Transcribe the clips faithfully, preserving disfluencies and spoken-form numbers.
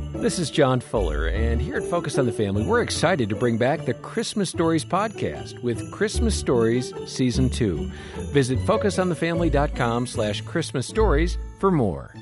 This is John Fuller, and here at Focus on the Family, we're excited to bring back the Christmas Stories podcast with Christmas Stories Season two. Visit focusonthefamily.com slash Christmas Stories for more.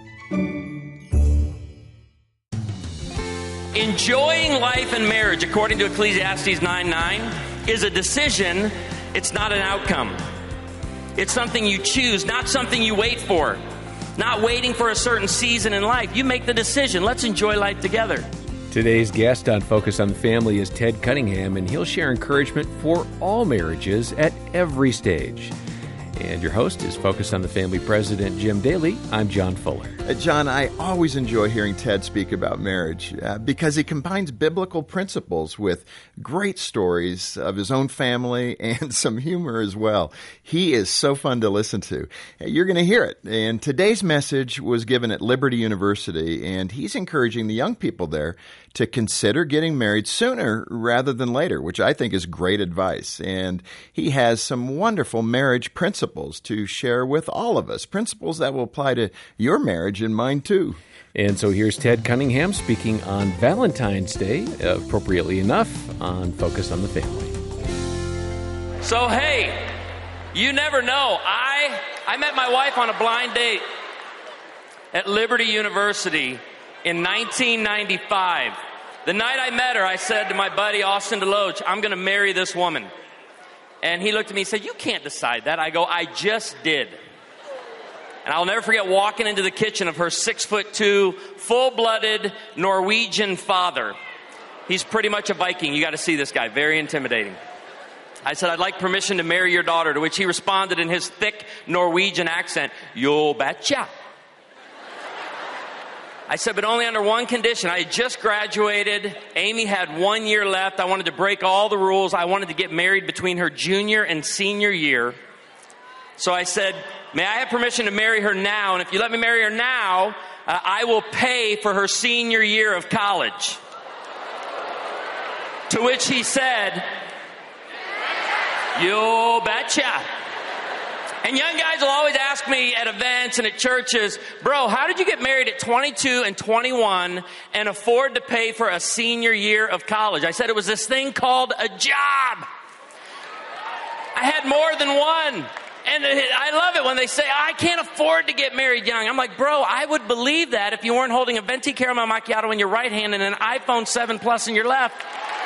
Enjoying life and marriage, according to Ecclesiastes nine nine, is a decision. It's not an outcome. It's something you choose, not something you wait for. Not waiting for a certain season in life. You make the decision. Let's enjoy life together. Today's guest on Focus on the Family is Ted Cunningham, and he'll share encouragement for all marriages at every stage. And your host is Focus on the Family President Jim Daly. I'm John Fuller. Uh, John, I always enjoy hearing Ted speak about marriage uh, because he combines biblical principles with great stories of his own family and some humor as well. He is so fun to listen to. You're going to hear it. And today's message was given at Liberty University, and he's encouraging the young people there to consider getting married sooner rather than later, which I think is great advice. And he has some wonderful marriage principles to share with all of us, principles that will apply to your marriage and mine too. And so here's Ted Cunningham speaking on Valentine's Day, appropriately enough, on Focus on the Family. So, hey, you never know. I I met my wife on a blind date at Liberty University in nineteen ninety-five. The night I met her, I said to my buddy Austin DeLoach, I'm going to marry this woman. And he looked at me and said, you can't decide that. I go, I just did. And I'll never forget walking into the kitchen of her six foot two, full-blooded Norwegian father. He's pretty much a Viking. You got to see this guy. Very intimidating. I said, I'd like permission to marry your daughter, to which he responded in his thick Norwegian accent, "You betcha." I said, but only under one condition. I had just graduated. Amy had one year left. I wanted to break all the rules. I wanted to get married between her junior and senior year. So I said, may I have permission to marry her now? And if you let me marry her now, uh, I will pay for her senior year of college. To which he said, you betcha. And young guys will always ask me at events and at churches, bro, how did you get married at twenty-two and twenty-one and afford to pay for a senior year of college? I said it was this thing called a job. I had more than one. And I love it when they say, I can't afford to get married young. I'm like, bro, I would believe that if you weren't holding a venti caramel macchiato in your right hand and an iPhone seven Plus in your left.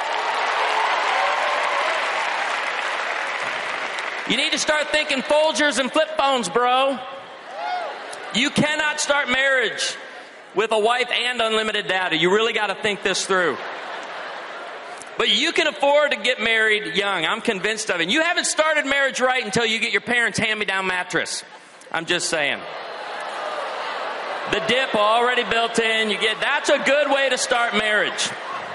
You need to start thinking Folgers and flip phones, bro. You cannot start marriage with a wife and unlimited data. You really got to think this through. But you can afford to get married young. I'm convinced of it. And you haven't started marriage right until you get your parents' hand-me-down mattress. I'm just saying. The dip already built in. You get that's a good way to start marriage.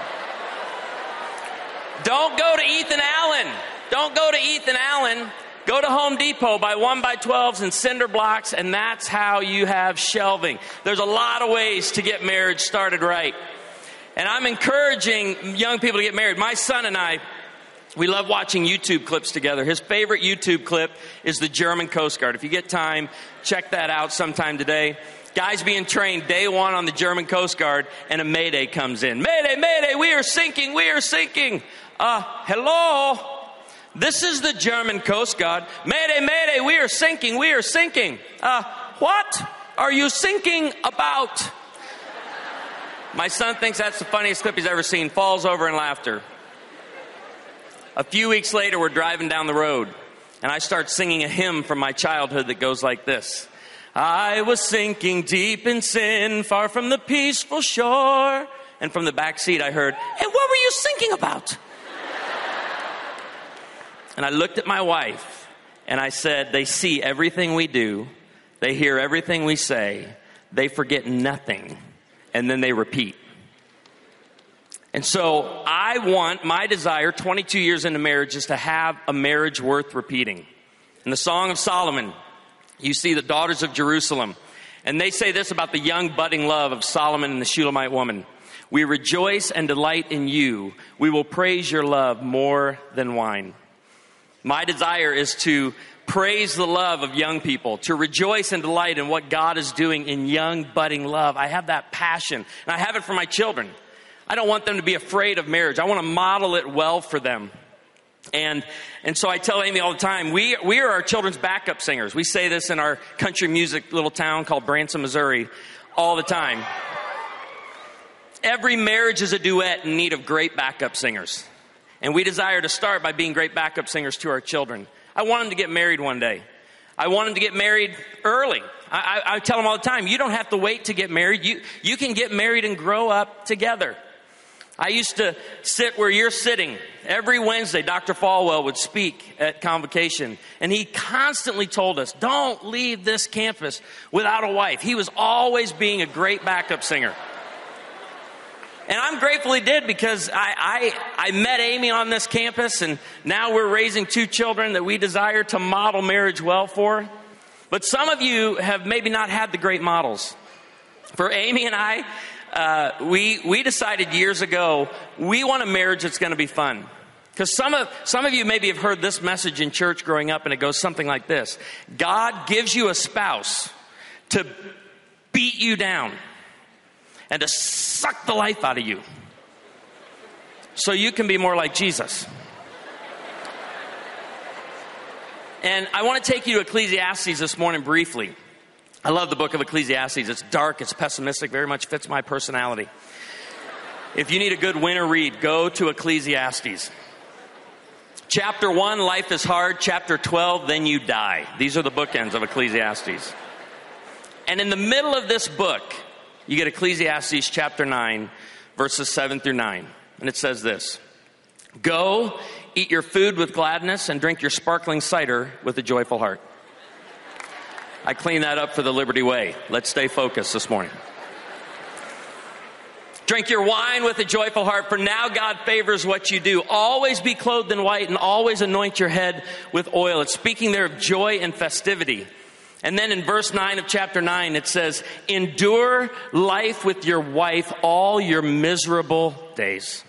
Don't go to Ethan Allen. Don't go to Ethan Allen. Go to Home Depot, buy one by twelves and cinder blocks, and that's how you have shelving. There's a lot of ways to get marriage started right. And I'm encouraging young people to get married. My son and I, we love watching YouTube clips together. His favorite YouTube clip is the German Coast Guard. If you get time, check that out sometime today. Guys being trained day one on the German Coast Guard, and a mayday comes in. Mayday, mayday, we are sinking, we are sinking. Uh, hello? This is the German Coast Guard. Mayday, mayday, we are sinking, we are sinking. Uh, what are you sinking about? My son thinks that's the funniest clip he's ever seen. Falls over in laughter. A few weeks later, we're driving down the road, and I start singing a hymn from my childhood that goes like this. I was sinking deep in sin, far from the peaceful shore. And from the back seat, I heard, hey, what were you sinking about? And I looked at my wife, and I said, they see everything we do. They hear everything we say. They forget nothing. And then they repeat. And so I want, my desire, twenty-two years into marriage, is to have a marriage worth repeating. In the Song of Solomon, you see the daughters of Jerusalem. And they say this about the young budding love of Solomon and the Shulamite woman. We rejoice and delight in you. We will praise your love more than wine. My desire is to praise the love of young people, to rejoice and delight in what God is doing in young, budding love. I have that passion, and I have it for my children. I don't want them to be afraid of marriage. I want to model it well for them. And and so I tell Amy all the time, we we are our children's backup singers. We say this in our country music little town called Branson, Missouri, all the time. Every marriage is a duet in need of great backup singers. And we desire to start by being great backup singers to our children. I want them to get married one day. I want them to get married early. I, I, I tell them all the time, you don't have to wait to get married. You, you can get married and grow up together. I used to sit where you're sitting. Every Wednesday, Doctor Falwell would speak at Convocation, and he constantly told us, don't leave this campus without a wife. He was always being a great backup singer. And I'm grateful he did, because I, I, I met Amy on this campus, and now we're raising two children that we desire to model marriage well for. But some of you have maybe not had the great models. For Amy and I, Uh, we we decided years ago we want a marriage that's going to be fun. Because some of some of you maybe have heard this message in church growing up, and it goes something like this: God gives you a spouse to beat you down and to suck the life out of you, so you can be more like Jesus. And I want to take you to Ecclesiastes this morning briefly. I love the book of Ecclesiastes. It's dark, it's pessimistic, very much fits my personality. If you need a good winter read, go to Ecclesiastes. Chapter one, life is hard. Chapter twelve, then you die. These are the bookends of Ecclesiastes. And in the middle of this book, you get Ecclesiastes chapter nine, verses seven through nine. And it says this: Go, eat your food with gladness, and drink your sparkling cider with a joyful heart. I cleaned that up for the Liberty Way. Let's stay focused this morning. Drink your wine with a joyful heart, for now God favors what you do. Always be clothed in white, and always anoint your head with oil. It's speaking there of joy and festivity. And then in verse nine of chapter nine, it says, endure life with your wife all your miserable days.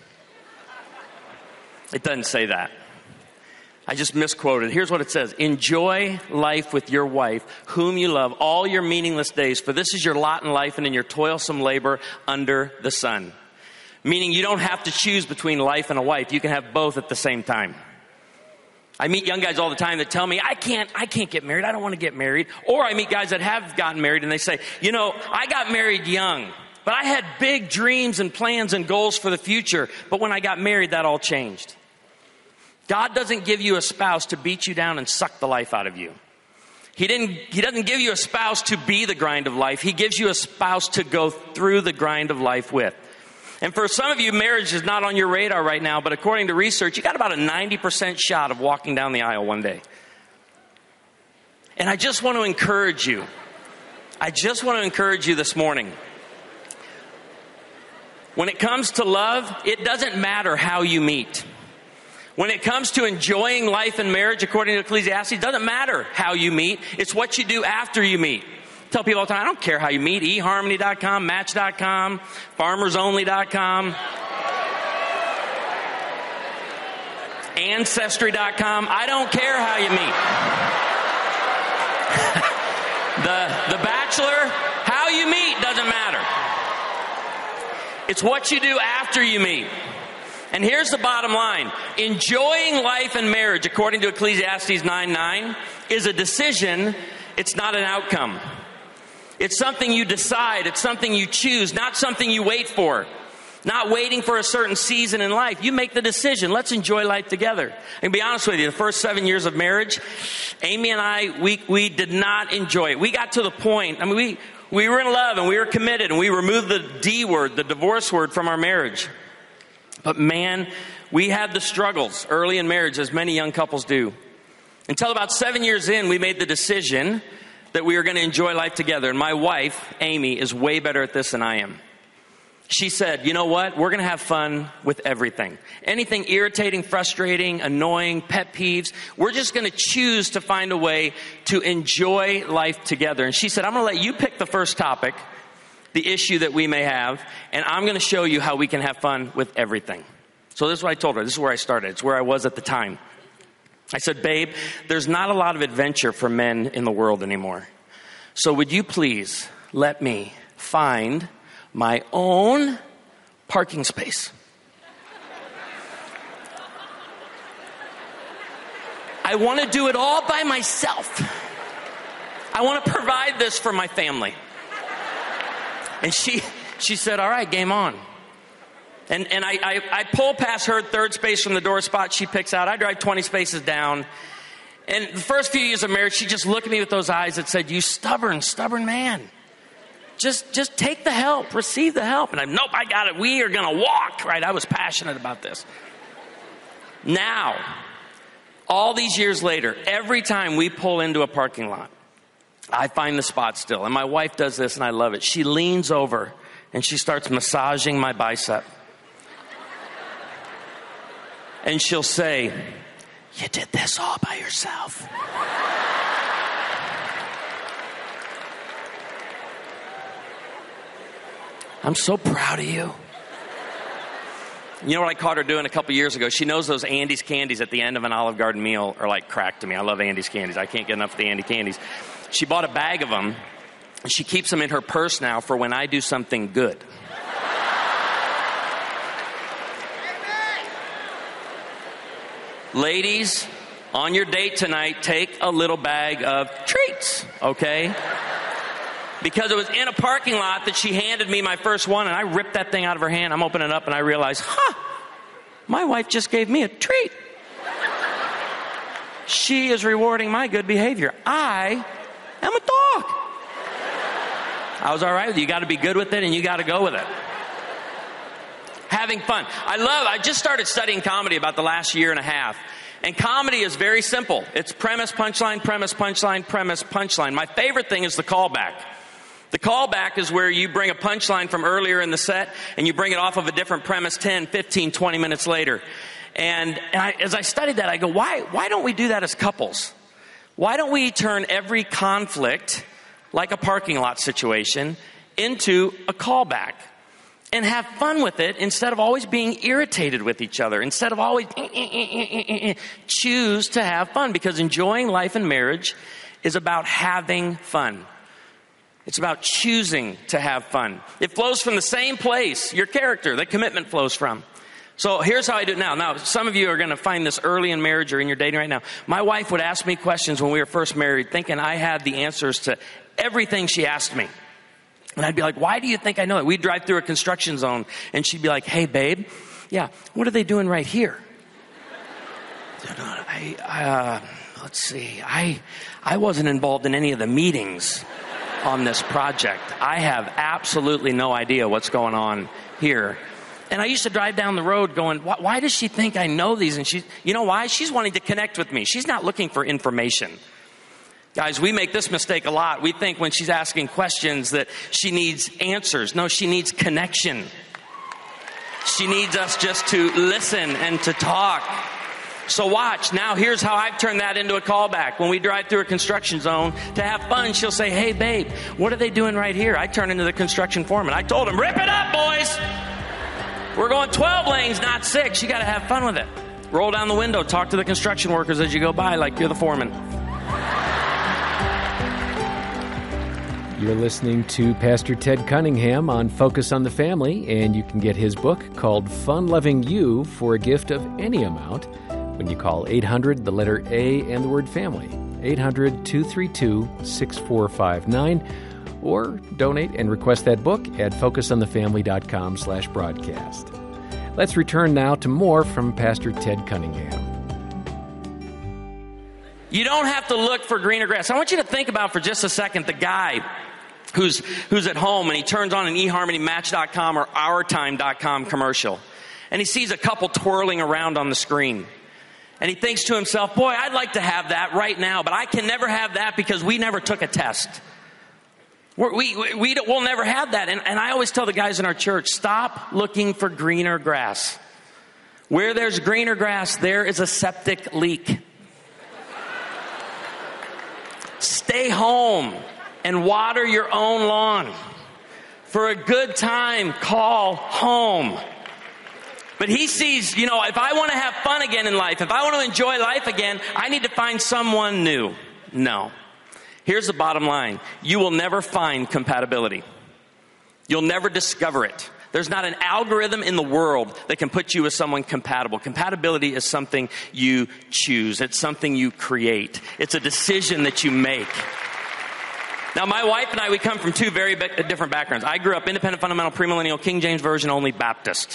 It doesn't say that. I just misquoted. Here's what it says: enjoy life with your wife, whom you love, all your meaningless days, for this is your lot in life and in your toilsome labor under the sun. Meaning you don't have to choose between life and a wife. You can have both at the same time. I meet young guys all the time that tell me, I can't, I can't get married. I don't want to get married. Or I meet guys that have gotten married and they say, you know, I got married young, but I had big dreams and plans and goals for the future. But when I got married, that all changed. God doesn't give you a spouse to beat you down and suck the life out of you. He didn't, he doesn't give you a spouse to be the grind of life. He gives you a spouse to go through the grind of life with. And for some of you, marriage is not on your radar right now, but according to research, you got about a ninety percent shot of walking down the aisle one day. And I just want to encourage you. I just want to encourage you this morning. When it comes to love, it doesn't matter how you meet. When it comes to enjoying life and marriage, according to Ecclesiastes, it doesn't matter how you meet. It's what you do after you meet. I tell people all the time, I don't care how you meet. e harmony dot com, match dot com, farmers only dot com, ancestry dot com. I don't care how you meet. the, the Bachelor, how you meet doesn't matter. It's what you do after you meet. And here's the bottom line. Enjoying life and marriage, according to Ecclesiastes nine nine, is a decision. It's not an outcome. It's something you decide. It's something you choose, not something you wait for. Not waiting for a certain season in life. You make the decision. Let's enjoy life together. I can be honest with you, the first seven years of marriage, Amy and I, we, we did not enjoy it. We got to the point, I mean, we, we were in love and we were committed, and we removed the D word, the divorce word, from our marriage. But man, we had the struggles early in marriage, as many young couples do. Until about seven years in, we made the decision that we were going to enjoy life together. And my wife, Amy, is way better at this than I am. She said, you know what? We're going to have fun with everything. Anything irritating, frustrating, annoying, pet peeves, we're just going to choose to find a way to enjoy life together. And she said, I'm going to let you pick the first topic, the issue that we may have, and I'm going to show you how we can have fun with everything. So this is what I told her. This is where I started. It's where I was at the time. I said, babe, there's not a lot of adventure for men in the world anymore. So would you please let me find my own parking space? I want to do it all by myself. I want to provide this for my family. And she she said, all right, game on. And and I, I, I pull past her third space from the door spot she picks out. I drive twenty spaces down. And the first few years of marriage, she just looked at me with those eyes that said, you stubborn, stubborn man. Just just take the help, receive the help. And I'm, nope, I got it. We are going to walk, right? I was passionate about this. Now, all these years later, every time we pull into a parking lot, I find the spot still. And my wife does this, and I love it. She leans over, and she starts massaging my bicep. And she'll say, you did this all by yourself. I'm so proud of you. You know what I caught her doing a couple years ago? She knows those Andy's candies at the end of an Olive Garden meal are like crack to me. I love Andy's candies. I can't get enough of the Andy candies. She bought a bag of them, and she keeps them in her purse now for when I do something good. Ladies, on your date tonight, take a little bag of treats, okay? Because it was in a parking lot that she handed me my first one, and I ripped that thing out of her hand. I'm opening it up, and I realized, huh, my wife just gave me a treat. She is rewarding my good behavior. I am a dog. I was all right with it. You got to be good with it, and you got to go with it. Having fun. I love, I just started studying comedy about the last year and a half. And comedy is very simple. It's premise, punchline, premise, punchline, premise, punchline. My favorite thing is the callback. The callback is where you bring a punchline from earlier in the set and you bring it off of a different premise ten, fifteen, twenty minutes later. And, and I, as I studied that, I go, why, why don't we do that as couples? Why don't we turn every conflict, like a parking lot situation, into a callback? And have fun with it instead of always being irritated with each other. Instead of always eh, eh, eh, eh, eh, choose to have fun. Because enjoying life and marriage is about having fun. It's about choosing to have fun. It flows from the same place, your character, that commitment flows from. So here's how I do it now. Now, some of you are going to find this early in marriage or in your dating right now. My wife would ask me questions when we were first married, thinking I had the answers to everything she asked me. And I'd be like, why do you think I know it? We'd drive through a construction zone, and she'd be like, hey, babe, yeah, what are they doing right here? I, uh, let's see, I, I wasn't involved in any of the meetings on this project. I have absolutely no idea what's going on here. And I used to drive down the road going, why, why does she think I know these? And she, you know why? She's wanting to connect with me. She's not looking for information. Guys, we make this mistake a lot. We think when she's asking questions that she needs answers. No, she needs connection. She needs us just to listen and to talk. So watch. Now here's how I've turned that into a callback. When we drive through a construction zone to have fun, she'll say, hey, babe, what are they doing right here? I turn into the construction foreman. I told him, rip it up, boys. We're going twelve lanes, not six. You got to have fun with it. Roll down the window. Talk to the construction workers as you go by like you're the foreman. You're listening to Pastor Ted Cunningham on Focus on the Family, and you can get his book called Fun Loving You for a gift of any amount when you call eight hundred, the letter A, and the word family, eight hundred, two three two, six four five nine, or donate and request that book at focusonthefamily.com slash broadcast. Let's return now to more from Pastor Ted Cunningham. You don't have to look for greener grass. I want you to think about for just a second the guy who's who's at home and he turns on an e harmony match dot com or our time dot com commercial. And he sees a couple twirling around on the screen. And he thinks to himself, boy, I'd like to have that right now, but I can never have that because we never took a test. We're, we, we, we, we'll never have that. And, and I always tell the guys in our church, stop looking for greener grass. Where there's greener grass, there is a septic leak. Stay home and water your own lawn. For a good time, call home. But he sees, you know, if I want to have fun again in life, if I want to enjoy life again, I need to find someone new. No. Here's the bottom line. You will never find compatibility. You'll never discover it. There's not an algorithm in the world that can put you with someone compatible. Compatibility is something you choose. It's something you create. It's a decision that you make. Now, my wife and I, we come from two very different backgrounds. I grew up independent, fundamental, premillennial, King James Version only Baptist.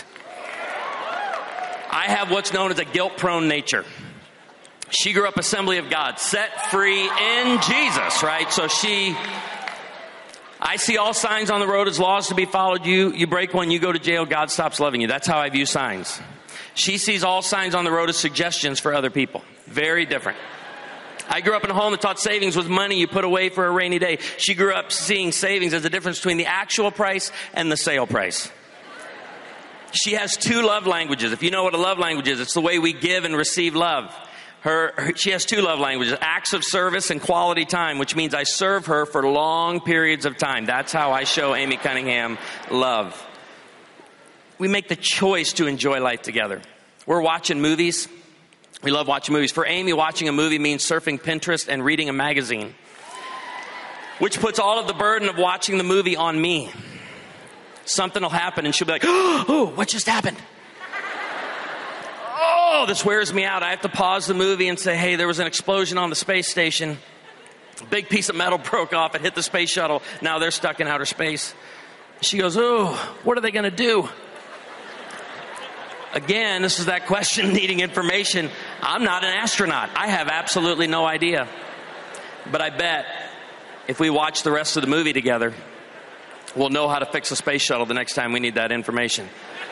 I have what's known as a guilt-prone nature. She grew up Assembly of God, set free in Jesus, right? So she, I see all signs on the road as laws to be followed. You, you break one, you go to jail, God stops loving you. That's how I view signs. She sees all signs on the road as suggestions for other people. Very different. I grew up in a home that taught savings was money you put away for a rainy day. She grew up seeing savings as the difference between the actual price and the sale price. She has two love languages. If you know what a love language is, it's the way we give and receive love. Her, her, she has two love languages, acts of service and quality time, which means I serve her for long periods of time. That's how I show Amy Cunningham love. We make the choice to enjoy life together. We're watching movies. We love watching movies. For Amy, watching a movie means surfing Pinterest and reading a magazine, which puts all of the burden of watching the movie on me. Something will happen and she'll be like, oh, what just happened? Oh, this wears me out. I have to pause the movie and say, hey, there was an explosion on the space station. A big piece of metal broke off. It hit the space shuttle. Now they're stuck in outer space. She goes, oh, what are they going to do? Again, this is that question needing information. I'm not an astronaut. I have absolutely no idea. But I bet if we watch the rest of the movie together, we'll know how to fix a space shuttle the next time we need that information.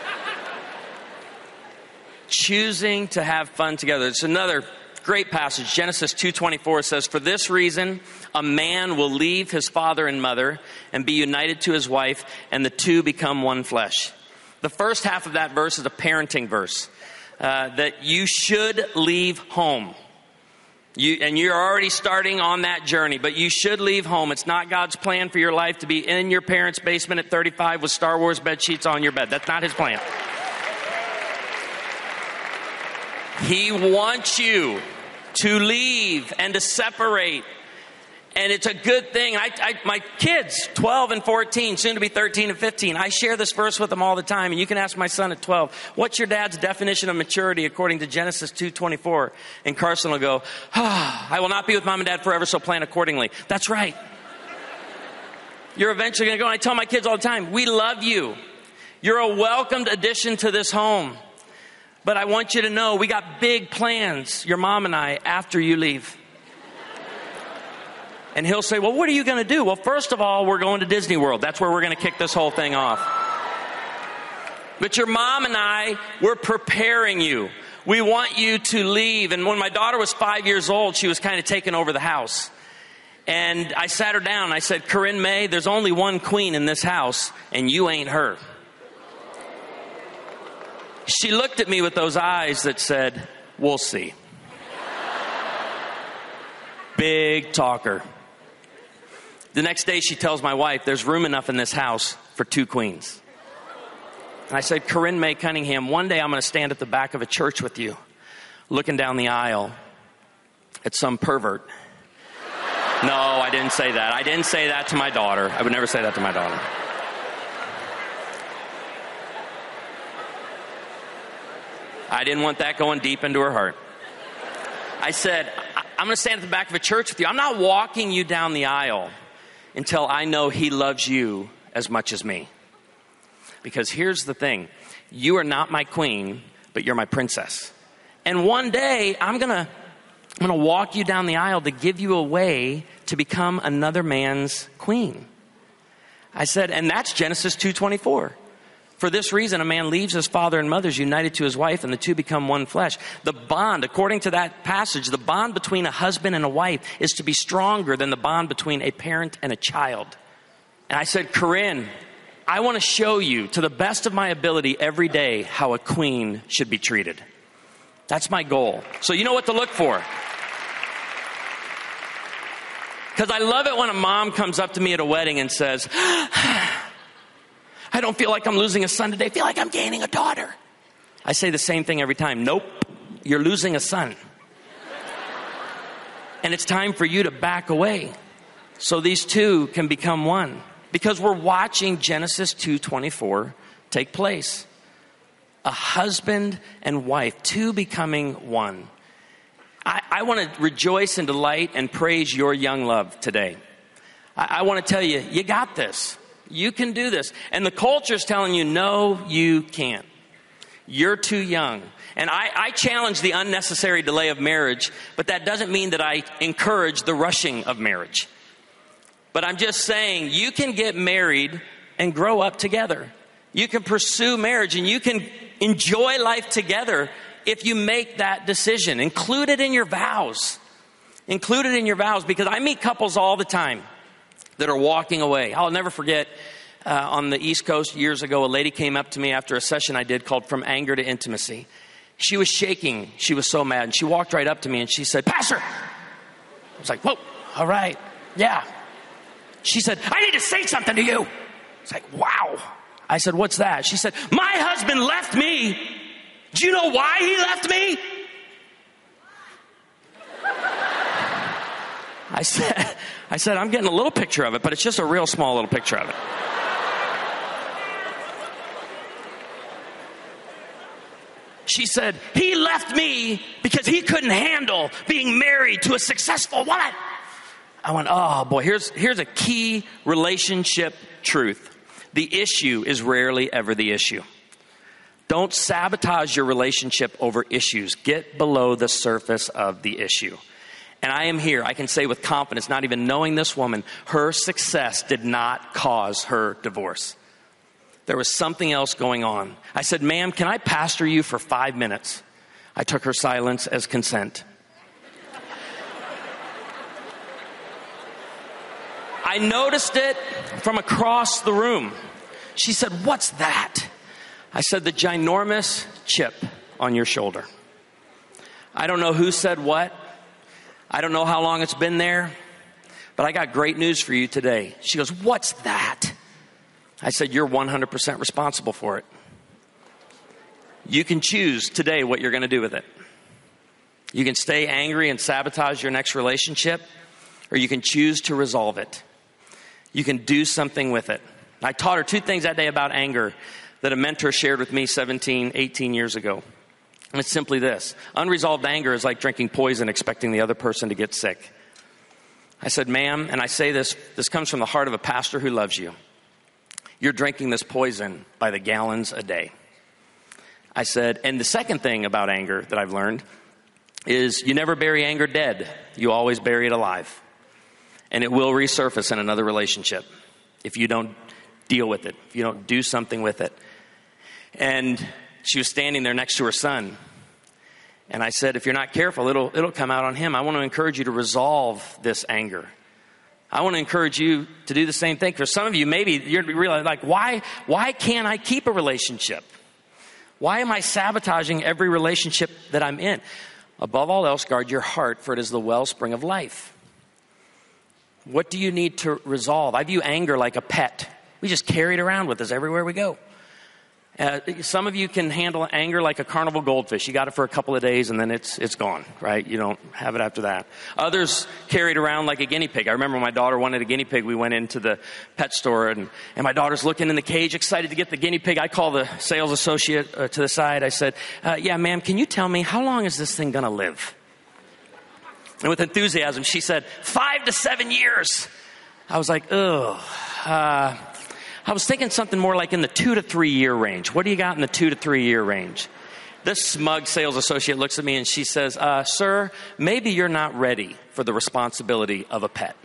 Choosing to have fun together. It's another great passage. Genesis two twenty-four says, for this reason, a man will leave his father and mother and be united to his wife, and the two become one flesh. The first half of that verse is a parenting verse, uh, that you should leave home. You, and you're already starting on that journey, but you should leave home. It's not God's plan for your life to be in your parents' basement at thirty-five with Star Wars bed sheets on your bed. That's not his plan. He wants you to leave and to separate. And it's a good thing. I, I, my kids, twelve and fourteen, soon to be thirteen and fifteen, I share this verse with them all the time. And you can ask my son at twelve, what's your dad's definition of maturity according to Genesis two twenty-four? And Carson will go, ah, I will not be with mom and dad forever, so plan accordingly. That's right. You're eventually going to go. And I tell my kids all the time, we love you. You're a welcomed addition to this home. But I want you to know we got big plans, your mom and I, after you leave. And he'll say, well, what are you going to do? Well, first of all, we're going to Disney World. That's where we're going to kick this whole thing off. But your mom and I, we're preparing you. We want you to leave. And when my daughter was five years old, she was kind of taking over the house. And I sat her down. I said, Corinne May, there's only one queen in this house, and you ain't her. She looked at me with those eyes that said, we'll see. Big talker. The next day she tells my wife, there's room enough in this house for two queens. And I said, Corinne May Cunningham, one day I'm going to stand at the back of a church with you, looking down the aisle at some pervert. No, I didn't say that. I didn't say that to my daughter. I would never say that to my daughter. I didn't want that going deep into her heart. I said, I'm going to stand at the back of a church with you. I'm not walking you down the aisle until I know he loves you as much as me. Because here's the thing. You are not my queen, but you're my princess. And one day, I'm going to I'm going to walk you down the aisle to give you a way to become another man's queen. I said, and that's Genesis two twenty-four. For this reason, a man leaves his father and mother, is united to his wife, and the two become one flesh. The bond, according to that passage, the bond between a husband and a wife is to be stronger than the bond between a parent and a child. And I said, Corinne, I want to show you to the best of my ability every day how a queen should be treated. That's my goal. So you know what to look for. Because I love it when a mom comes up to me at a wedding and says, I don't feel like I'm losing a son today. I feel like I'm gaining a daughter. I say the same thing every time. Nope, you're losing a son. And it's time for you to back away so these two can become one. Because we're watching Genesis two twenty-four take place. A husband and wife, two becoming one. I, I want to rejoice and delight and praise your young love today. I, I want to tell you, you got this. You can do this. And the culture's telling you, no, you can't. You're too young. And I, I challenge the unnecessary delay of marriage, but that doesn't mean that I encourage the rushing of marriage. But I'm just saying you can get married and grow up together. You can pursue marriage and you can enjoy life together if you make that decision. Include it in your vows. Include it in your vows, because I meet couples all the time that are walking away. I'll never forget uh, on the East Coast years ago, a lady came up to me after a session I did called From Anger to Intimacy. She was shaking. She was so mad. And she walked right up to me and she said, "Pastor." I was like, "Whoa, all right, yeah." She said, "I need to say something to you." It's like, wow. I said, "What's that?" She said, "My husband left me. Do you know why he left me?" I said, I said, "I'm getting a little picture of it, but it's just a real small little picture of it." She said, "He left me because he couldn't handle being married to a successful woman." I went, oh boy, here's, here's a key relationship truth. The issue is rarely ever the issue. Don't sabotage your relationship over issues. Get below the surface of the issue. And I am here, I can say with confidence, not even knowing this woman, her success did not cause her divorce. There was something else going on. I said, "Ma'am, can I pastor you for five minutes? I took her silence as consent. I noticed it from across the room. She said, "What's that?" I said, "The ginormous chip on your shoulder." I don't know who said what. I don't know how long it's been there, but I got great news for you today. She goes, "What's that?" I said, "You're one hundred percent responsible for it. You can choose today what you're going to do with it. You can stay angry and sabotage your next relationship, or you can choose to resolve it. You can do something with it." I taught her two things that day about anger that a mentor shared with me seventeen, eighteen years ago. And it's simply this. Unresolved anger is like drinking poison expecting the other person to get sick. I said, "Ma'am," and I say this, this comes from the heart of a pastor who loves you. "You're drinking this poison by the gallons a day." I said, and the second thing about anger that I've learned is you never bury anger dead. You always bury it alive. And it will resurface in another relationship if you don't deal with it, if you don't do something with it. And she was standing there next to her son. And I said, "If you're not careful, it'll, it'll come out on him. I want to encourage you to resolve this anger. I want to encourage you to do the same thing." For some of you, maybe you're realizing, like, why, why can't I keep a relationship? Why am I sabotaging every relationship that I'm in? Above all else, guard your heart, for it is the wellspring of life. What do you need to resolve? I view anger like a pet. We just carry it around with us everywhere we go. Uh, some of you can handle anger like a carnival goldfish. You got it for a couple of days and then it's it's gone, right? You don't have it after that. Others carry it around like a guinea pig. I remember when my daughter wanted a guinea pig. We went into the pet store and, and my daughter's looking in the cage, excited to get the guinea pig. I call the sales associate uh, to the side. I said, uh, yeah, ma'am, can you tell me how long is this thing going to live? And with enthusiasm, she said, five to seven years. I was like, ugh. Uh, I was thinking something more like in the two to three year range. What do you got in the two to three year range? This smug sales associate looks at me and she says, uh, sir, maybe you're not ready for the responsibility of a pet.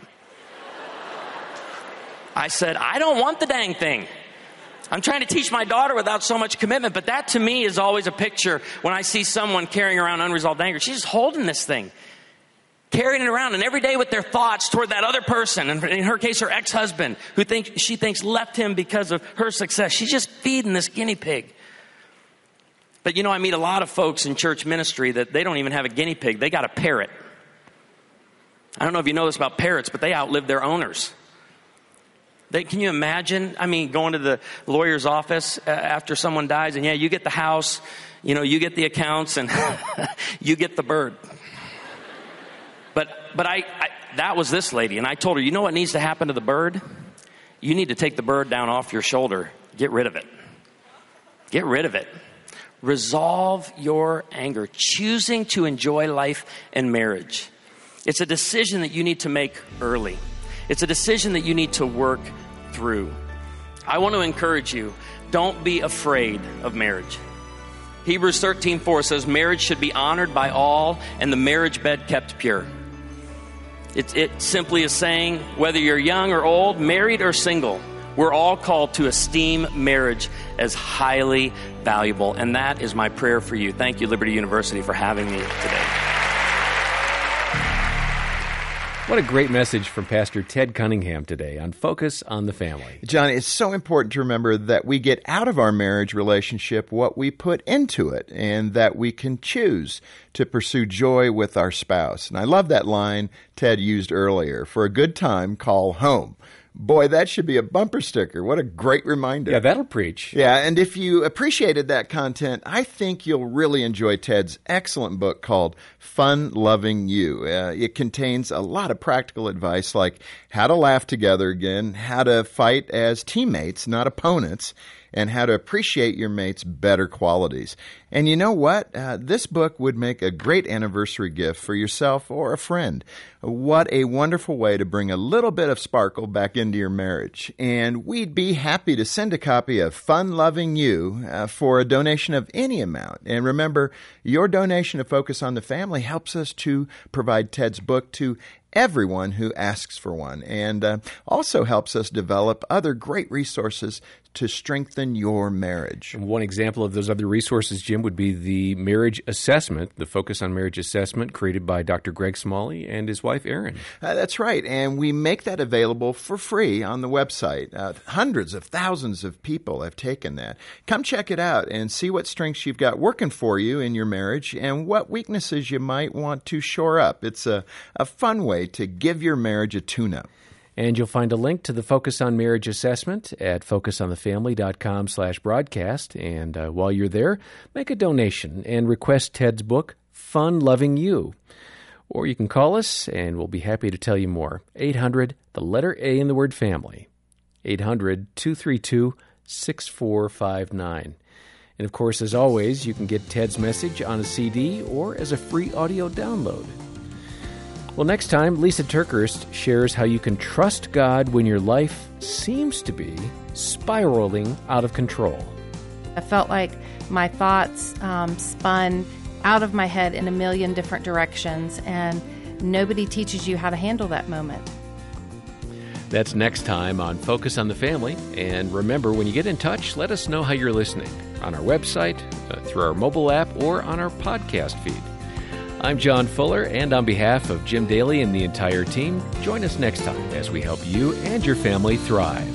I said, I don't want the dang thing. I'm trying to teach my daughter without so much commitment, but that to me is always a picture when I see someone carrying around unresolved anger. She's just holding this thing, carrying it around, and every day with their thoughts toward that other person, and in her case, her ex-husband, who thinks she thinks left him because of her success. She's just feeding this guinea pig. But you know, I meet a lot of folks in church ministry that they don't even have a guinea pig. They got a parrot. I don't know if you know this about parrots, but they outlive their owners. They, can you imagine? I mean, going to the lawyer's office uh, after someone dies, and yeah, you get the house, you know, you get the accounts, and you get the bird. But but I, I that was this lady, and I told her, you know what needs to happen to the bird? You need to take the bird down off your shoulder. Get rid of it. Get rid of it. Resolve your anger, choosing to enjoy life and marriage. It's a decision that you need to make early. It's a decision that you need to work through. I want to encourage you, don't be afraid of marriage. Hebrews thirteen four says, marriage should be honored by all and the marriage bed kept pure. It, it simply is saying, whether you're young or old, married or single, we're all called to esteem marriage as highly valuable. And that is my prayer for you. Thank you, Liberty University, for having me today. What a great message from Pastor Ted Cunningham today on Focus on the Family. John, it's so important to remember that we get out of our marriage relationship what we put into it, and that we can choose to pursue joy with our spouse. And I love that line Ted used earlier, for a good time, call home. Boy, that should be a bumper sticker. What a great reminder. Yeah, that'll preach. Yeah, and if you appreciated that content, I think you'll really enjoy Ted's excellent book called Fun Loving You. Uh, it contains a lot of practical advice like how to laugh together again, how to fight as teammates, not opponents, and how to appreciate your mate's better qualities. And you know what? Uh, this book would make a great anniversary gift for yourself or a friend. What a wonderful way to bring a little bit of sparkle back into your marriage. And we'd be happy to send a copy of Fun Loving You uh, for a donation of any amount. And remember, your donation to Focus on the Family helps us to provide Ted's book to everyone who asks for one, and uh, also helps us develop other great resources to strengthen your marriage. One example of those other resources, Jim, would be the marriage assessment, the Focus on Marriage assessment created by Doctor Greg Smalley and his wife, Erin. Uh, that's right, and we make that available for free on the website. Uh, hundreds of thousands of people have taken that. Come check it out and see what strengths you've got working for you in your marriage and what weaknesses you might want to shore up. It's a, a fun way to give your marriage a tune-up. And you'll find a link to the Focus on Marriage assessment at focus on the family dot com slash broadcast. And uh, while you're there, make a donation and request Ted's book, Fun Loving You. Or you can call us, and we'll be happy to tell you more. eight hundred, the letter A in the word family. eight hundred, two three two, six four five nine. And of course, as always, you can get Ted's message on a C D or as a free audio download. Well, next time, Lisa Turkhurst shares how you can trust God when your life seems to be spiraling out of control. I felt like my thoughts um, spun out of my head in a million different directions, and nobody teaches you how to handle that moment. That's next time on Focus on the Family. And remember, when you get in touch, let us know how you're listening on our website, uh, through our mobile app, or on our podcast feed. I'm John Fuller, and on behalf of Jim Daly and the entire team, join us next time as we help you and your family thrive.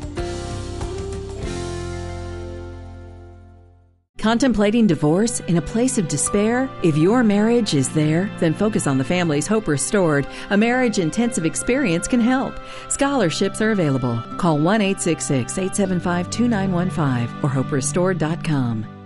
Contemplating divorce in a place of despair? If your marriage is there, then Focus on the Family's Hope Restored, a marriage intensive experience can help. Scholarships are available. Call one eight six six, eight seven five, two nine one five or hope restored dot com.